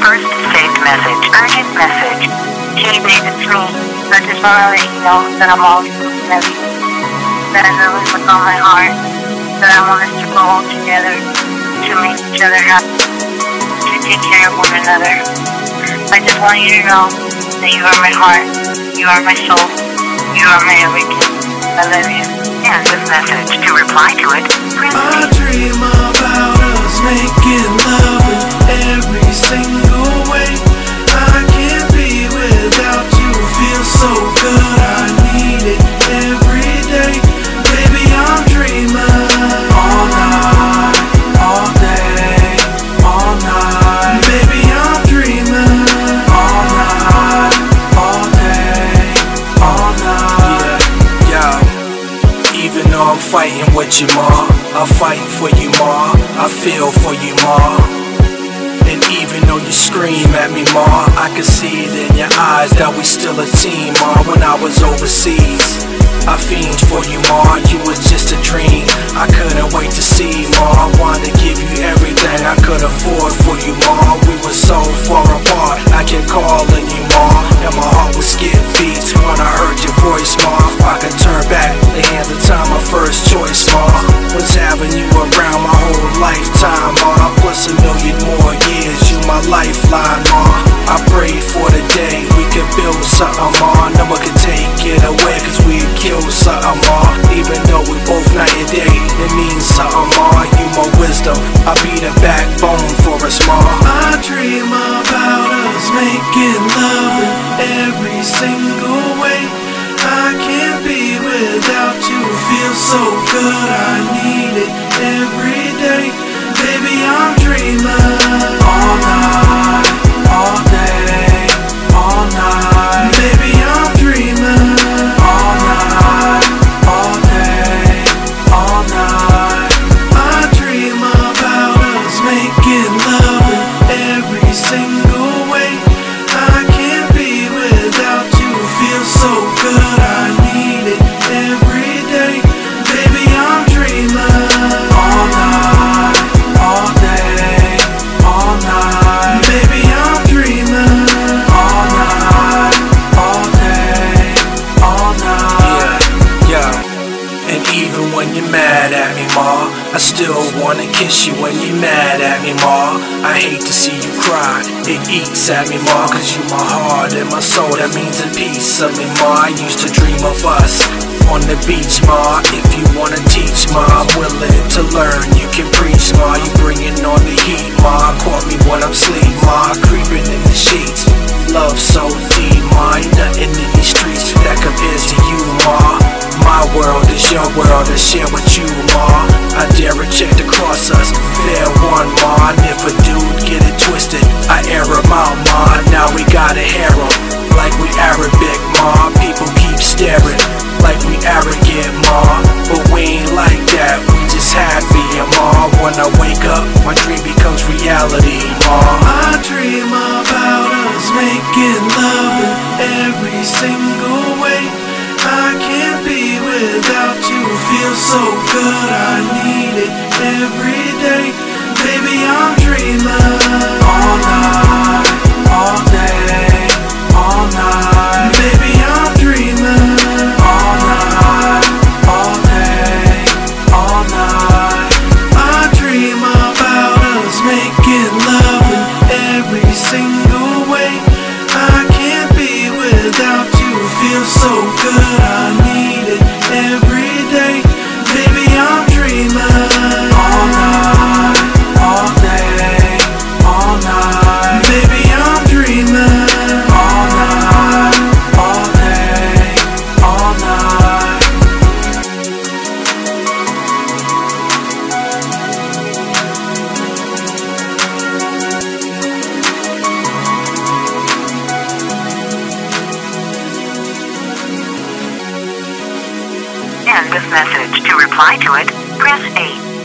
First saved message. Urgent message. Hey babe, it's me. I just want to let you know that I'm always looking at you. That I really what's on my heart. That I want us to grow old together. To make each other happy. To take care of one another. I just want you to know that you are my heart. You are my soul. You are my everything. I love you. And this message. To reply to it, press I dream about us making love in every single way. I can't be without you. Feel so good, I need it every day. Baby, I'm dreaming all night, all day, all night. Baby, I'm dreaming all night, all day, all night. Yeah, even though I'm fighting with you, ma, I fight for you, ma, I feel for you, ma. And even though you scream at me, ma, I can see it in your eyes that we still a team, ma. When I was overseas, I fiend for you, ma, you were just a dream. I couldn't wait to see, ma, I wanted to give you everything I could afford for you, ma. We were so far apart, I kept calling you, ma, and my heart would skip beats when I heard your voice, ma. If I could turn back the hands of time, my first choice, ma, was having you around my whole lifetime, ma. Plus a million more years, you my lifeline, ma. I prayed for the day we could build something, ma. No one could take it away, cause we'd kill something, ma. Even though we both night and day, it means something, ma. You my wisdom, I be the backbone for us, ma. I dream about us making love in every single way. I can't be without you. Feel so good, I need it every day. Baby, I'm dreaming all night, all day, all night. Baby, I'm dreaming all night, all day, all night. I dream about us making love in every single way. I can't be without you. Feel so good, I need it every day. Baby, I'm dreaming all night, all day, all night. Baby, I'm dreaming all night, all day, all night. Yeah, and even when you're mad at me, ma, I still wanna kiss you when you're mad at me, ma. I hate to see you cry, it eats at me, ma, cause you my heart and my soul, that means a piece of me, ma. I used to dream of us on the beach, ma. If you wanna teach, ma, I'm willing to learn. You can preach, ma, you bringing on the heat, ma. Caught me when I'm asleep, ma, creeping in the sheets. Love so deep, ma, ain't nothing in these streets that compares to you, ma. My world is your world, I share with you, ma. I dare reject across us, fair one, ma. And if a dude get it twisted, I air him out, ma. Now we gotta hear him, like we Arabic, ma. People keep staring, like we arrogant, ma. But we ain't like that, we just happy, ma. When I wake up, my dream becomes reality, ma. I dream about us making love in every single way. I can't be without you. Feel so good, I need it every day. Baby, I'm dreaming all night, all day, all night. Baby, I'm dreaming all night, all day, all night. I dream about us making love in every single way. I can't be without you. Feel so good, I need it every day. Baby, I'm dreaming all night, all day, all night. Baby, I'm dreaming all night, all day, all night. And this message. To reply to it, press 8.